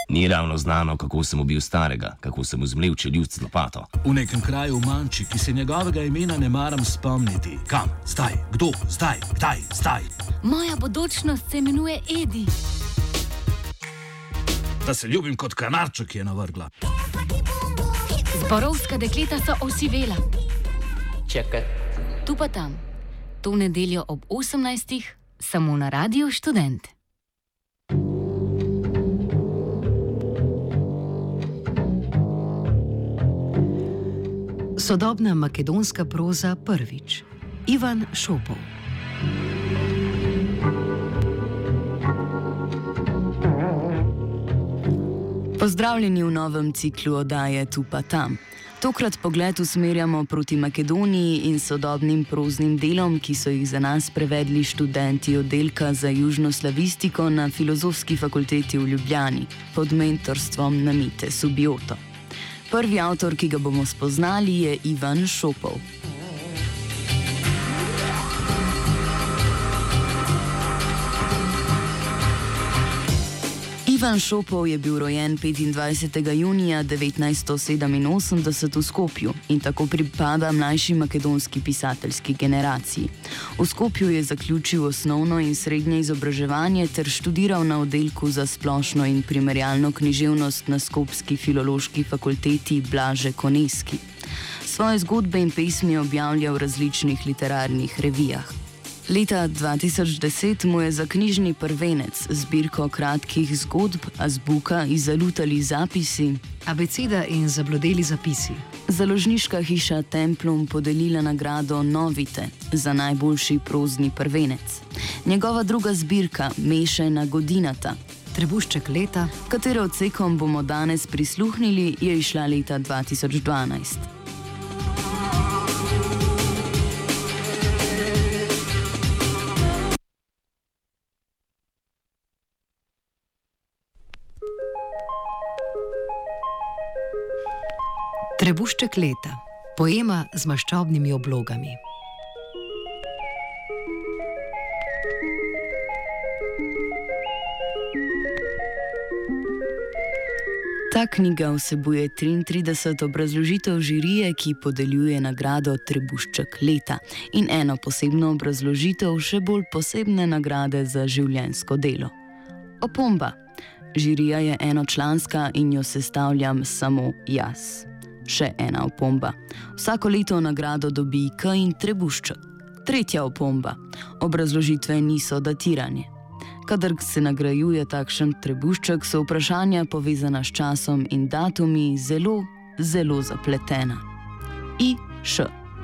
Ni ravno znano, kako sem ubil starega, kako sem zmlel čeljust z lopato. V nekem kraju v Manči, ki se njegovega imena ne maram spomniti. Kam? Zdaj? Kdo? Zdaj? Kdaj? Zdaj? Moja bodočnost se imenuje Edi. Da se ljubim kot kanarček, ki je navrgla. Zborovska dekleta so osivela. Čakaj. Tu pa tam. To nedeljo ob 18. samo na Radiu Študent. Sodobna makedonska proza prvič. Ivan Šopov. Pozdravljeni v novem ciklu oddaje Tu pa tam. Tokrat pogled usmerjamo proti Makedoniji in sodobnim proznim delom, ki so jih za nas prevedli študenti oddelka za južno slavistiko na Filozofski fakulteti v Ljubljani pod mentorstvom Namite Subioto. Prvi avtor, ki ga bomo spoznali, je Ivan Šopov. Ivan Šopov je bil rojen 25. junija 1987 v Skopju in tako pripada mlajši makedonski pisateljski generaciji. V Skopju je zaključil osnovno in srednje izobraževanje ter študiral na oddelku za splošno in primerjalno književnost na Skopski filološki fakulteti Blaže Koneski. Svoje zgodbe in pesmi objavlja v različnih literarnih revijah. Leta 2010 mu je za knjižni prvenec zbirko kratkih zgodb Azbuka izalutali zapisi, Abeceda in zablodeli zapisi. Založniška hiša Templum podelila nagrado Novite za najboljši prozni prvenec. Njegova druga zbirka Mešajna godinata, Trebušček leta, katero odsekom bomo danes prisluhnili, je izšla leta 2012. Trebušček leta. Poema z maščobnimi oblogami. Ta knjiga vsebuje 33 obrazložitev žirije, ki podeljuje nagrado Trebušček leta, in eno posebno obrazložitev še bolj posebne nagrade za življenjsko delo. Opomba. Žirija je enočlanska in jo sestavljam samo jaz. Še ena opomba. Vsako leto nagrado dobi K in Trebušček. Tretja opomba. Obrazložitve niso datirane. Kadar se nagrajuje takšen trebušček, so vprašanja povezana s časom in datumi zelo, zelo zapletena. I.Š.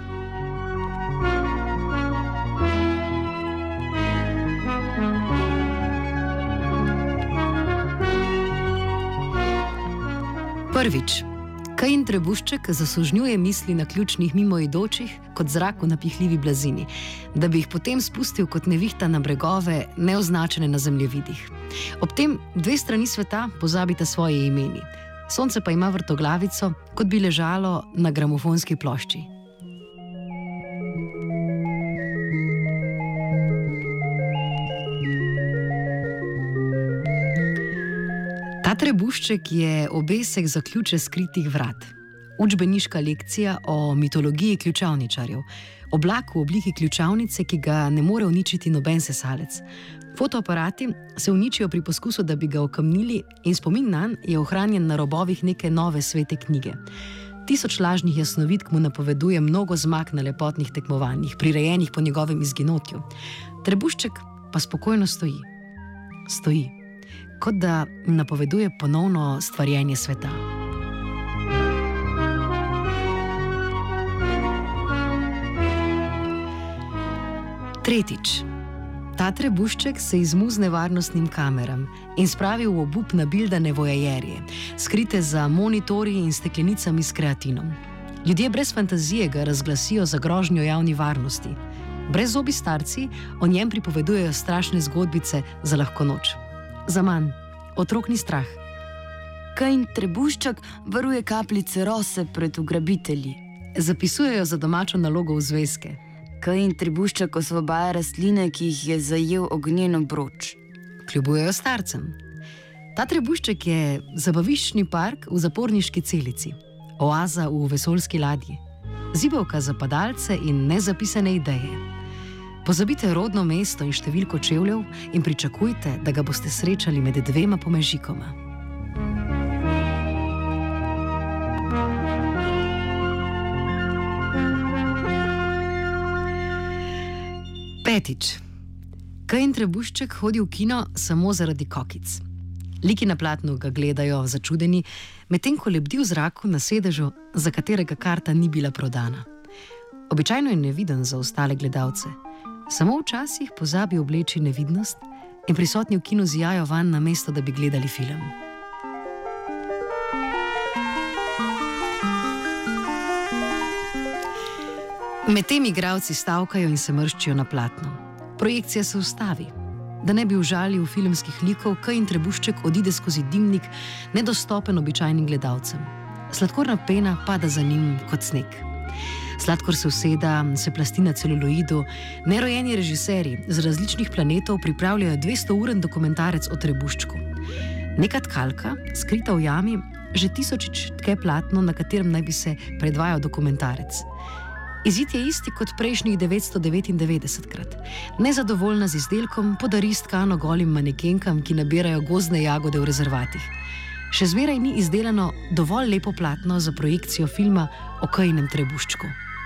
Prvič. Kain Trebušček zasužnjuje misli na ključnih mimoidočih kot zrak v napihljivi blazini, da bi jih potem spustil kot nevihta na bregove, neoznačene na zemljevidih. Ob tem dve strani sveta pozabita svoje imeni. Sonce pa ima vrtoglavico, kot bi ležalo na gramofonski plošči. Ta trebušček je obesek za ključe skritih vrat. Učbeniška lekcija o mitologiji ključavničarjev. Oblak v obliki ključavnice, ki ga ne more uničiti noben sesalec. Fotoaparati se uničijo pri poskusu, da bi ga okamnili, in spomin nanj je ohranjen na robovih neke nove svete knjige. 1000 lažnih jasnovidk mu napoveduje mnogo zmag na lepotnih tekmovanjih, prirejenih po njegovem izginotju. Trebušček pa spokojno stoji. Stoji. Kot da napoveduje ponovno stvarjenje sveta. Tretjič. Ta trebušček se izmuzne varnostnim kameram in spravi v obup nabildane vojajerje, skrite za monitorji in steklenicami s kreatinom. Ljudje brez fantazije ga razglasijo za grožnjo javni varnosti. Brezzobi starci o njem pripovedujejo strašne zgodbice za lahko noč. Zaman, otrok ni strah. Kain Trebušček varuje kapljice rose pred ugrabitelji. Zapisujejo za domačo nalogo v zvezke. Kain Trebušček osvobaja rastline, ki jih je zajel ognjen obroč. Kljubujejo starcem. Ta trebušček je zabaviščni park v zaporniški celici, oaza v vesoljski ladji, zibelka za padalce in nezapisane ideje. Pozabite rodno mesto in številko čevljev in pričakujte, da ga boste srečali med dvema pomežikoma. Petič. Kain Trebušček hodi v kino samo zaradi kokic. Liki na platnu ga gledajo začudeni, medtem ko lebdi v zraku na sedežu, za katerega karta ni bila prodana. Običajno je neviden za ostale gledalce. Samo včasih pozabi obleči nevidnost in prisotni v kinu zijajo van, namesto da bi gledali film. Medtem igralci stavkajo in se mrščijo na platno. Projekcija se ustavi. Da ne bi užalil filmskih likov, Kain Trebušček odide skozi dimnik, nedostopen običajnim gledalcem. Sladkorna pena pada za njim kot sneg. Sladkor se useda, se plasti na celuloidu, nerojeni režiserji z različnih planetov pripravljajo 200-uren dokumentarec o Trebuščku. Neka tkalka, skrita v jami, že tisočič tke platno, na katerem naj bi se predvajal dokumentarec. Izid je isti kot prejšnjih 999krat. Nezadovoljna z izdelkom podari stkano golim manekenkam, ki nabirajo gozdne jagode v rezervatih. Še zmeraj ni izdelano dovolj lepo platno za projekcijo filma o Kainem Trebuščku.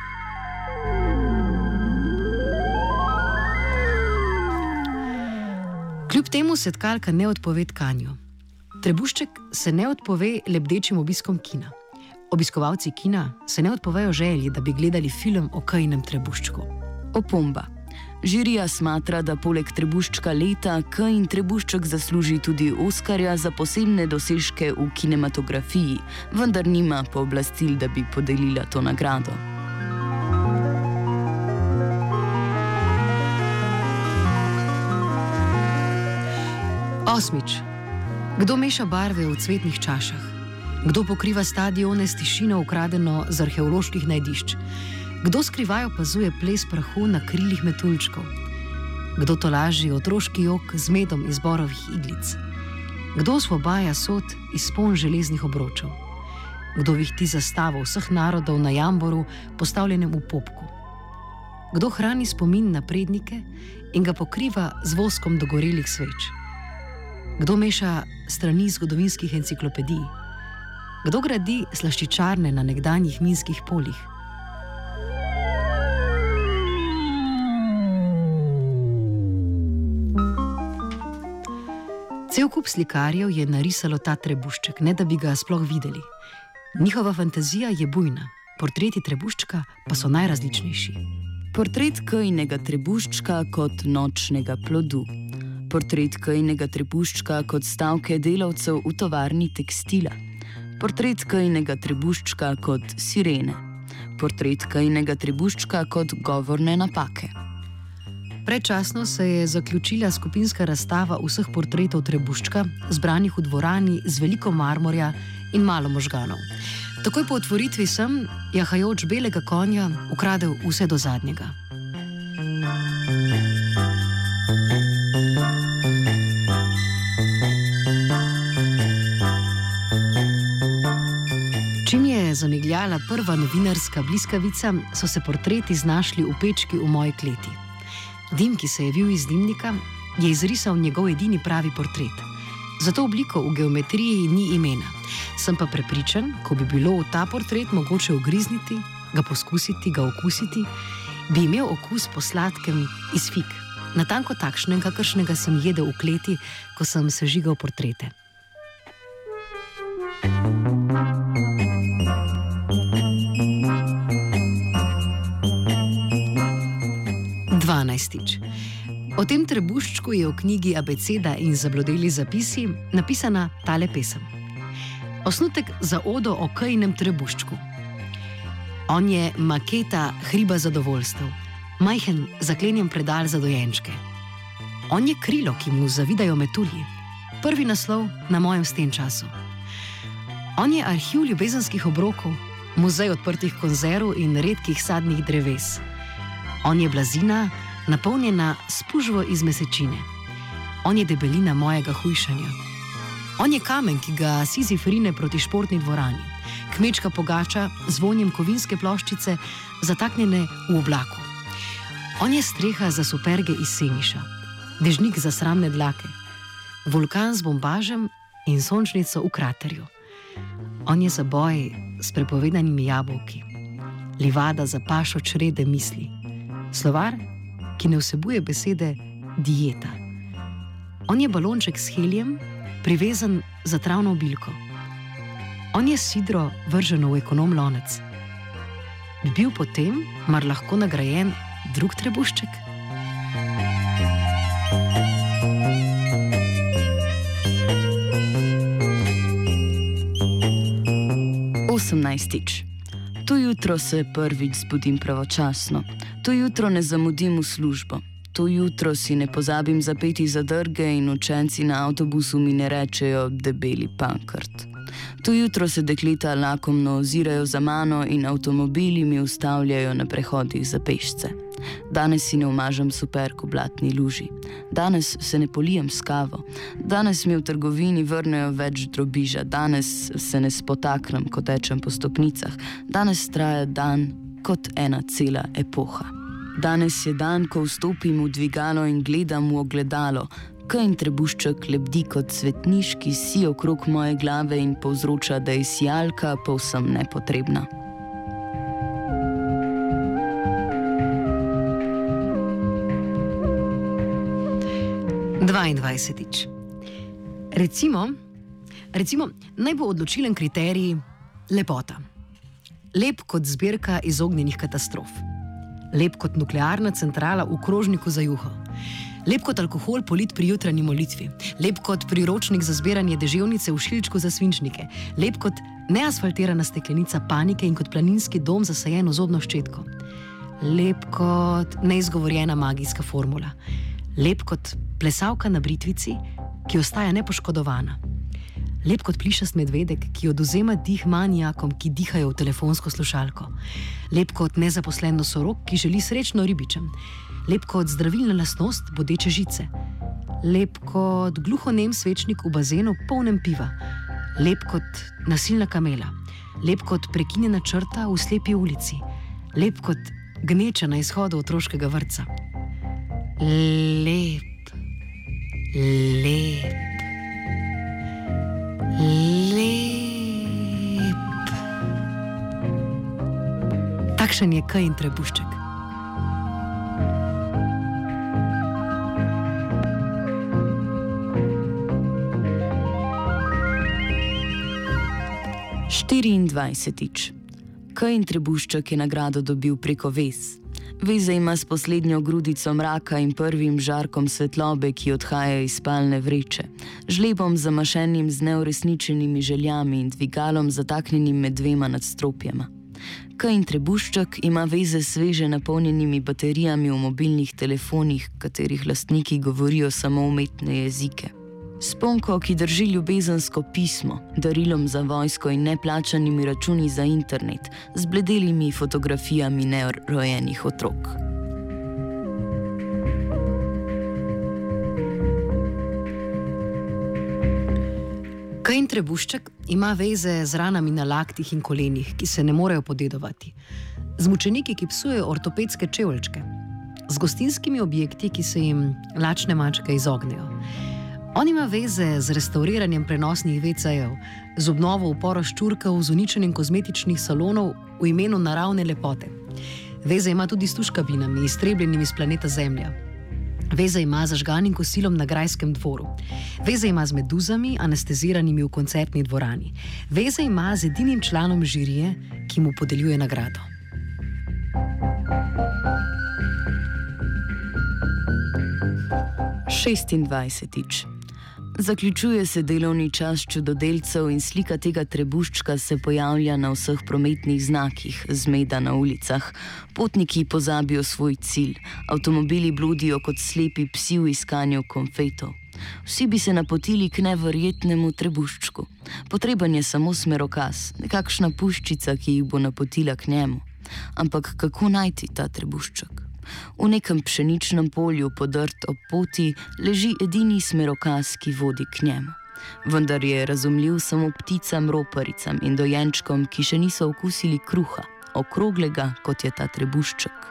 Kljub temu se tkalka ne odpove tkanju. Trebušček se ne odpove lebdečim obiskom kina. Obiskovalci kina se ne odpovejo želji, da bi gledali film o Kainem Trebuščku. Opomba. Žirija smatra, da poleg Trebuščka leta Kain Trebušček zasluži tudi Oskarja za posebne dosežke v kinematografiji, vendar nima pooblastil, da bi podelila to nagrado. Osmič. Kdo meša barve v cvetnih čašah? Kdo pokriva stadione s tišino ukradeno z arheoloških najdišč? Kdo skrivaj opazuje ples prahu na krilih metuljčkov? Kdo tolaži otroški jok z medom iz borovih iglic? Kdo osvobaja sod iz spon železnih obročev? Kdo vihti zastavo vseh narodov na jamboru, postavljenem v popku? Kdo hrani spomin na prednike in ga pokriva z voskom dogorelih sveč? Kdo meša strani zgodovinskih enciklopedij? Kdo gradi slaščičarne na nekdanjih minskih poljih? Cel kup slikarjev je narisalo ta Trebušček, ne da bi ga sploh videli. Njihova fantazija je bujna, portreti Trebuščka pa so najrazličnejši. Portret Kainega Trebuščka kot nočnega plodu. Portret Kainega Trebuščka kot stavke delavcev v tovarni tekstila. Portret Kainega Trebuščka kot sirene. Portret Kainega Trebuščka kot govorne napake. Predčasno se je zaključila skupinska razstava vseh portretov Trebuščka, zbranih v dvorani z veliko marmorja in malo možganov. Takoj po otvoritvi sem, jahajoč belega konja, ukradel vse do zadnjega. Čim je zamigljala prva novinarska bliskavica, so se portreti znašli v pečki v moji kleti. Dim, ki se je vil iz dimnika, je izrisal njegov edini pravi portret. Za to obliko v geometriji ni imena. Sem pa prepričan, ko bi bilo v ta portret mogoče ugrizniti, ga poskusiti, ga okusiti, bi imel okus po sladkem iz fig. Natanko takšnem, kakršnega sem jedel v kleti, ko sem sežigal portrete. Dvanajstič. O tem Trebuščku je v knjigi Abeceda in zablodeli zapisi napisana tale pesem. Osnutek za odo o Kainem Trebuščku. On je maketa hriba zadovoljstev, majhen zaklenjen predal za dojenčke. On je krilo, ki mu zavidajo metulji, prvi naslov na mojem stenčasu. On je arhiv ljubezenskih obrokov, muzej odprtih konzerv in redkih sadnih dreves. On je blazina, napolnjena s pužvo iz mesečine. On je debelina mojega hujšanja. On je kamen, ki ga Sizif rine proti športni dvorani. Kmečka pogača z vonjem kovinske ploščice, zataknjene v oblaku. On je streha za superge iz Semiša, dežnik za sramne dlake, vulkan z bombažem in sončnico v kraterju. On je zaboj s prepovedanimi jabolki, livada za pašo črede misli, slovar, ki ne vsebuje besede dieta. On je balonček s helijem, privezan za travno obilko. On je sidro vrženo v ekonom lonec. Bi bil potem mar lahko nagrajen drug trebušček? Osemnajstič. To jutro se prvič zbudim pravočasno. To jutro ne zamudim v službo. To jutro si ne pozabim zapeti zadrge in učenci na avtobusu mi ne rečejo debeli pankrt. To jutro se dekleta lakomno ozirajo za mano in avtomobili mi ustavljajo na prehodih za pešce. Danes si ne umažem superk v blatni luži. Danes se ne polijem s kavo. Danes mi v trgovini vrnejo več drobiža. Danes se ne spotaknem, ko tečem po stopnicah. Danes traja dan kot ena cela epoha. Danes je dan, ko vstopim v dvigalo in gledam v ogledalo. Kain trebušček lebdi kot cvetniš, ki si okrog moje glave in povzroča, da je sijalka povsem nepotrebna. Dvaindvajsetič. Recimo, naj bo odločilen kriterij lepota. Lep kot zbirka izognjenih katastrof. Lep kot nuklearna centrala v krožniku za juho. Lep kot alkohol polit pri jutranji molitvi. Lep kot priročnik za zbiranje deževnice v šilčku za svinčnike. Lep kot neasfaltirana steklenica panike in kot planinski dom zasajen v zobno ščetko. Lep kot neizgovorjena magijska formula. Lep kot plesavka na britvici, ki ostaja nepoškodovana. Lep kot plišast medvedek, ki odvzema dih manijakom, ki dihajo v telefonsko slušalko. Lep kot nezaposlen nosorog, ki želi srečno ribičem. Lep kot zdravilna lastnost bodeče žice. Lep kot gluhonem svečnik v bazenu polnem piva. Lep kot nasilna kamela. Lep kot prekinjena črta v slepi ulici. Lep kot gneča na izhodu otroškega vrtca. Lep. Lep. Takšen je Kain trebušček. Štiriindvajsetič. Kain trebušček je nagrado dobil preko vez. Veze ima s poslednjo grudico mraka in prvim žarkom svetlobe, ki odhaja iz spalne vreče, žlebom zamašenim z neuresničenimi željami in dvigalom zataknjenim med dvema nadstropjema. Kain trebušček ima veze s sveže napolnjenimi baterijami v mobilnih telefonih, katerih lastniki govorijo samo umetne jezike. Sponko, ki drži ljubezensko pismo, darilom za vojsko in neplačanimi računi za internet, z bledelimi fotografijami nerojenih otrok. Kain trebušček ima veze z ranami na laktih in kolenih, ki se ne morejo podedovati, z mučeniki, ki psujejo ortopedske čevlčke, z gostinskimi objekti, ki se jim lačne mačke izognejo. On ima veze z restauriranjem prenosnih WC-jev, z obnovo upora ščurkov, z uničenjem kozmetičnih salonov v imenu naravne lepote. Veze ima tudi s tuškabinami, iztrebljenimi s planeta Zemlja. Veze ima z žganim kosilom na grajskem dvoru. Veze ima z meduzami, anesteziranimi v koncertni dvorani. Veze ima z edinim članom žirije, ki mu podeljuje nagrado. Šestindvajsetič. Zaključuje se delovni čas čudodelcev in slika tega trebuščka se pojavlja na vseh prometnih znakih, zmeda na ulicah. Potniki pozabijo svoj cilj, avtomobili bludijo kot slepi psi v iskanju konfetov. Vsi bi se napotili k neverjetnemu trebuščku. Potreben je samo smerokaz, nekakšna puščica, ki jih bo napotila k njemu. Ampak kako najti ta trebušček? V nekem pšeničnem polju podrt ob poti leži edini smerokaz, ki vodi k njemu. vendar je razumljiv samo pticam, roparicam in dojenčkom, ki še niso okusili kruha, okroglega, kot je ta trebušček.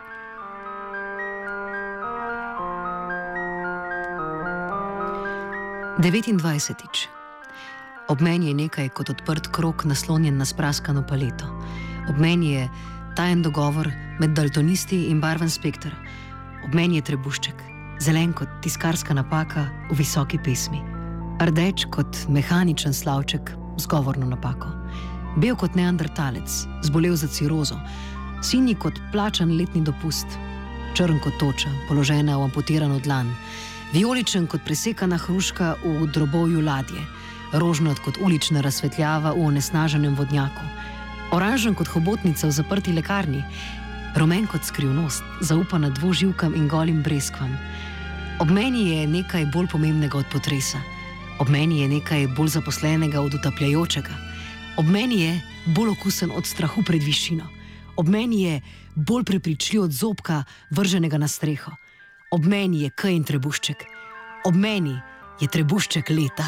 Devetindvajsetič. Ob meni je nekaj kot odprt krog, naslonjen na spraskano paleto. Ob meni je tajen dogovor med daltonisti in barven spekter. Ob meni je trebušček, zelen kot tiskarska napaka v visoki pesmi, rdeč kot mehaničen slavček z govorno napako, bel kot neandertalec, zbolel za cirozo, sinji kot plačan letni dopust, črn kot toča, položena v amputirano dlan, vijoličen kot presekana hruška v drobovju ladje, rožnat kot ulična razsvetljava v onesnaženem vodnjaku, oranžen kot hobotnica v zaprti lekarni, rumen kot skrivnost, zaupana dvoživkam in golim breskvam. Ob meni je nekaj bolj pomembnega od potresa. Ob meni je nekaj bolj zaposlenega od utapljajočega. Ob meni je bolj okusen od strahu pred višino. Ob meni je bolj prepričljiv od zobka, vrženega na streho. Ob meni je K in trebušček. Ob meni je trebušček leta.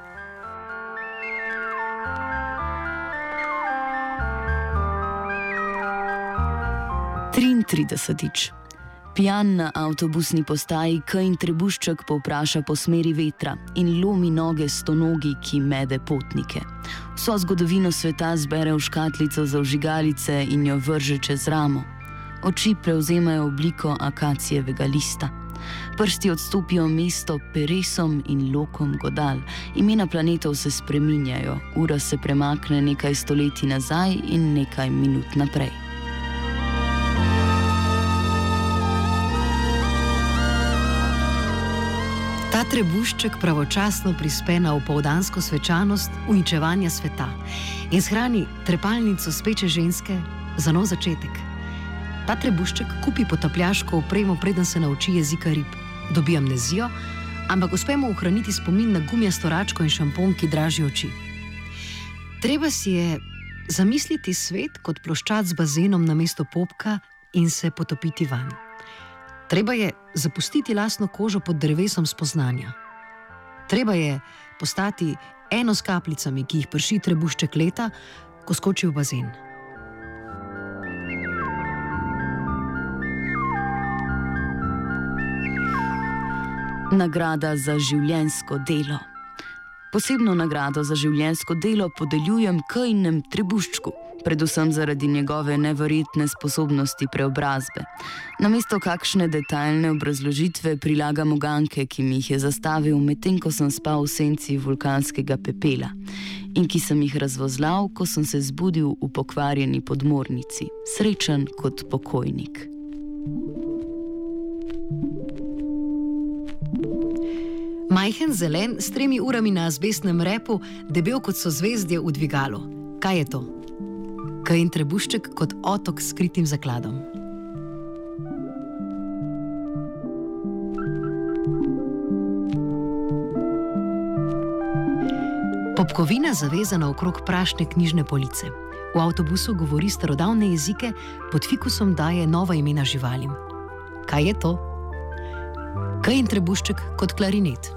Tridesetič. Pijan na avtobusni postaji K in trebušček povpraša po smeri vetra in lomi noge stonogi, ki mede potnike. Vso zgodovino sveta zbere v škatlico za vžigalice in jo vrže čez ramo. Oči prevzemajo obliko akacijevega lista. Prsti odstopijo mesto peresom in lokom godal. Imena planetov se spreminjajo, ura se premakne nekaj stoletij nazaj in nekaj minut naprej. Ta trebušček pravočasno prispe na opoldansko svečanost uničevanja sveta in shrani trepalnico speče ženske za nov začetek. Ta trebušček kupi potapljaško opremo, preden se nauči jezika rib, dobi amnezijo, ampak uspemo ohraniti spomin na gumijasto račko in šampon, ki draži oči. Treba si je zamisliti svet kot ploščad z bazenom namesto popka in se potopiti vanj. Treba je zapustiti lastno kožo pod drevesom spoznanja. Treba je postati eno s kapljicami, ki jih prši trebušček leta, ko skoči v bazen. Nagrada za življenjsko delo. Posebno nagrado za življenjsko delo podeljujem K-inem trebuščku, predvsem zaradi njegove neverjetne sposobnosti preobrazbe. Namesto kakšne detaljne obrazložitve prilagam uganke, ki mi jih je zastavil, medtem ko sem spal v senci vulkanskega pepela in ki sem jih razvozlal, ko sem se zbudil v pokvarjeni podmornici, srečen kot pokojnik. Majhen zelen s 3 urami na azbestnem repu, debel kot so zvezdje v dvigalu. Kaj je to? K in trebušček kot otok s skritim zakladom. Popkovina zavezana okrog prašne knjižne police. V avtobusu govori starodavne jezike, pod fikusom daje nova imena živalim. Kaj je to? K in trebušček kot klarinet.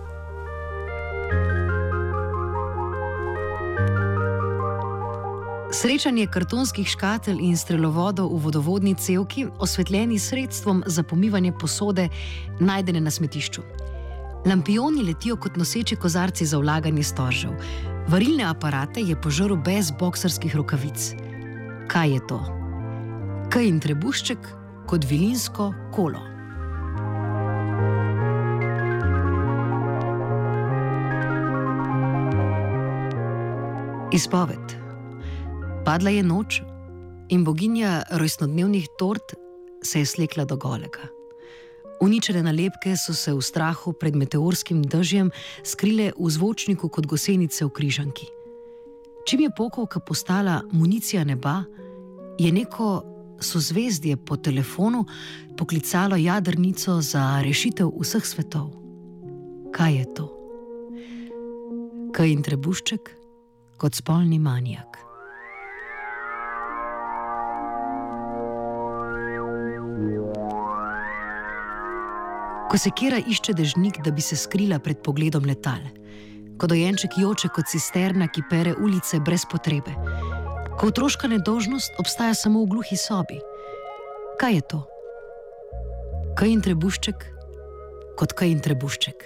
Srečanje kartonskih škatel in strelovodov v vodovodni cevki, osvetljeni s sredstvom za pomivanje posode, najdene na smetišču. Lampioni letijo kot noseči kozarci za vlaganje storžev. Varilne aparate je požrl brez boksarskih rokavic. Kaj je to? K in trebušček kot vilinsko kolo. Izpoved. Padla je noč in boginja rojstnodnevnih tort se je slekla do golega. Uničene nalepke so se v strahu pred meteorskim dežjem skrile v zvočniku kot gosenice v križanki. Čim je pokovka postala municija neba, je neko sozvezdje po telefonu poklicalo jadrnico za rešitev vseh svetov. Kaj je to? K in trebušček kot spolni manijak. Ko sekira išče dežnik, da bi se skrila pred pogledom letal. ko dojenček joče kot cisterna, ki pere ulice brez potrebe, ko otroška nedolžnost obstaja samo v gluhi sobi. Kaj je to? Kain Trebušček kot Kain Trebušček.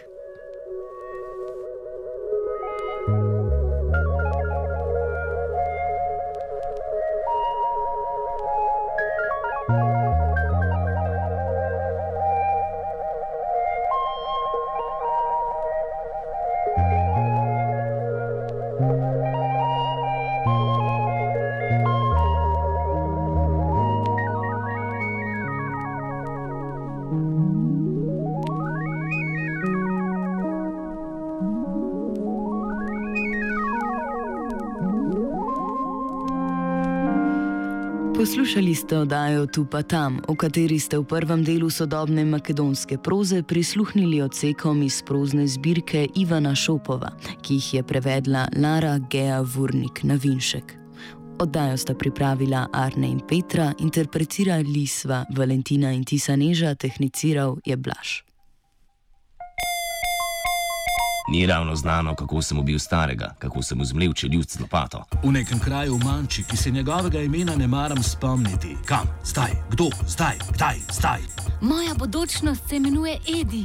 Poslušali ste oddajo Tu pa tam, v kateri ste v prvem delu sodobne makedonske proze prisluhnili odsekom iz prozne zbirke Ivana Šopova, ki jih je prevedla Lara Gea Vurnik na Vinšek. Oddajo sta pripravila Arne in Petra, interpretirali sva Valentina in Tisaneža, tehniciral je Blaž. Ni ravno znano, kako sem ubil starega, kako sem vzmlevčil ljud z lopato. V nekem kraju v Manči, ki se njegovega imena ne maram spomniti. Kam, zdaj, kdo, zdaj, kdaj, zdaj. Moja bodočnost se imenuje Edi.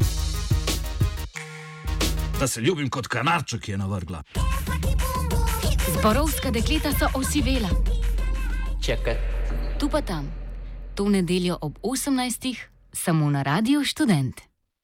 Da se ljubim kot kanarček, je navrgla. Zborovska dekleta so osivela. Čakat. Tu pa tam. To nedeljo ob 18. samo na Radiu Študent.